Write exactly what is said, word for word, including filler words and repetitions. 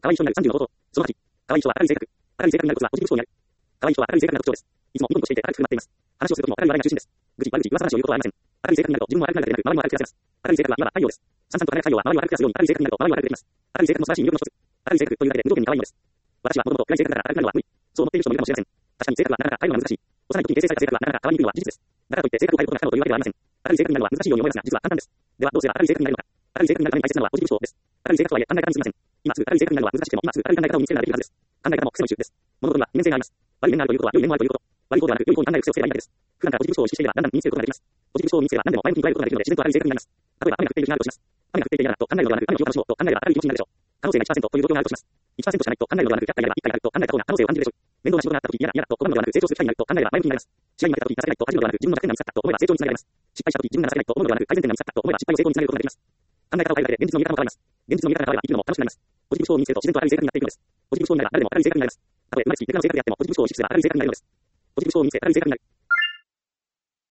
可愛い人になるさんじゅうの冒頭。そのはち、可愛い人は明るい性格。明るい性格になるコツはポジティブ思考にある。可愛い人は明るい性格になる特徴です。いつもニコニコしていて明るく振る舞っています。話をするときも明るい笑いが中心です。愚痴、悪口、噂話を言うことはありません。明るい性格になると自分も明るくなるだけでなく、周りも明るく照らせます。明るい性格は今は太陽です。さんさんと輝く太陽は周りを明るく照らすように、明るい性格になると周りも明るくできます。明るい性格の素晴らしい魅力の一つ。明るい性格というだけで無条件に可愛いのです。私はもともと暗い性格だから明るくなるのは無理。そう思っている人もいるかもしれません。確かに性格はなかなか変えるのが難しい。幼い時に形成された性格はなかなか変わりにくいのは事実です。だからといって性格を変えることが可能というわけではありません。明るい性格になるのは難しいように思いますが、実は簡単です。ではどうすれば明るい性格になるのか。明るい性格になるために大切なのはポジティブ思考です。明るい性格とはいえ考え方にすぎません。今すぐ明るい性格になるのは難しくても、今すぐ明るい考え方を見つけるのができるはずです。考え方も癖の一種です。物事には二面性があります。悪い面があるということは良い面もあるということ。悪い方ではなく良い方に考える癖をつければいいだけです。普段からポジティブ思考を意識していればだんだん身につけることができます。ポジティブ思考を身につければ何でも前向きに捉えることができるので自然と明るい性格になります。例えば雨が降っている日があるとします。雨が降っていて嫌だと考えるのではなく雨の日を楽しもうと考えれば明るい気持ちになるでしょう。可能性がいちパーセントという状況があるとします。いちパーセントしかないと考えるのではなくひゃっかいやればいっかいあると考えた方が可能性を感じるでしょう。面倒な仕事があった時嫌だ嫌だと拒むのではなく成長する機会になると考えれば前向きになります。試合に負けた時情けないと恥じるのではなく自分の弱点が見つかったと思えば成長につながります。失敗した時自分が情けないと思うのではなく改善点が見つかったと思えば失敗を成功につなげることができます。考え方を変えるだけで現実の見方も変わります。現実の見方が変われば生きるのも楽しくなります。ポジティブ思考を身につけると自然と明るい性格になっていくのです。ポジティブ思考になれば誰でも明るい性格になります。たとえ生まれつき別の性格であってもポジティブ思考を意識すれば明るい性格になるのです。ポジティブ思考を身につけ明るい性格になる。